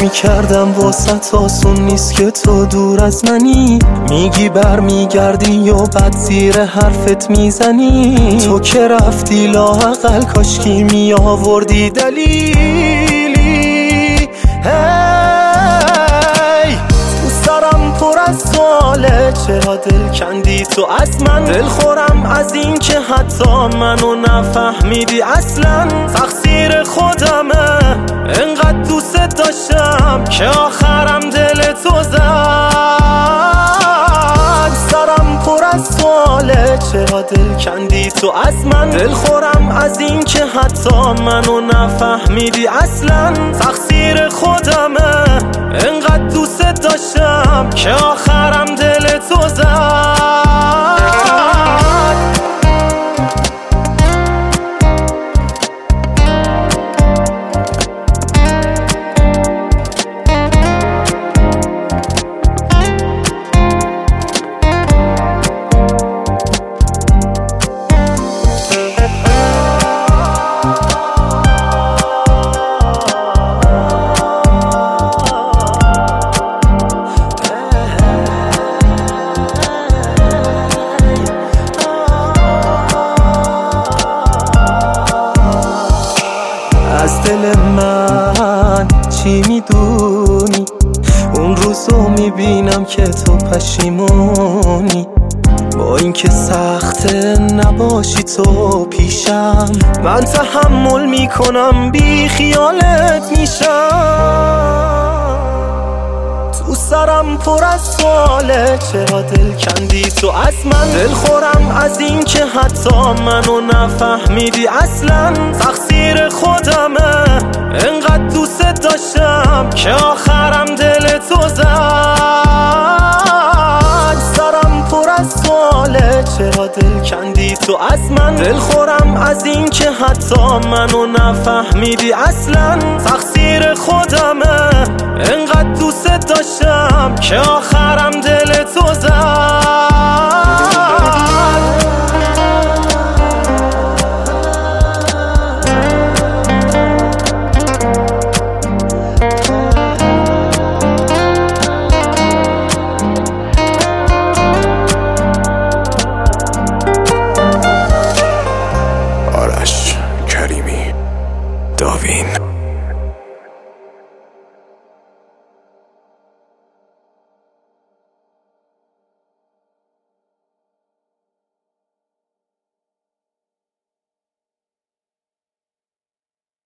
میکردم واسط آسون نیست که تو دور از منی. میگی برمیگردی یا بد زیر حرفت میزنی. تو که رفتی لااقل کاشکی میآوردی دلیلی. هی تو سرم پر از سواله، چرا دل کندی تو از من؟ دلخورم از این که حتی منو نفهمیدی اصلا. تقصیر خودمه، انقدر دوست داشتم که آخرم دل تو زد. سرم پر از سواله، چرا دل کندی تو از من؟ دلخورم از این که حتی منو نفهمیدی اصلا. تقصیر خودمه، انقدر دوست داشتم که آخرم دل تو زد. از دل من چی میدونی؟ اون روزو میبینم که تو پشیمونی. با اینکه سخته نباشی تو پیشم، من تحمل میکنم بی خیالت میشم. تو سرم پر از سواله، چرا دل کندی تو از من؟ دلخورم از این که حتی منو نفهمیدی اصلا. تقصیر خودمه، انقدر دوست داشتم که آخرم دل تو زد. سرم پر از سواله، چرا دل کندی تو از من؟ دلخورم از این که حتی منو نفهمیدی اصلا. تقصیر خودمه، انقدر دوست داشتم که آخرم دل تو زد. آرش کریمی، داوین.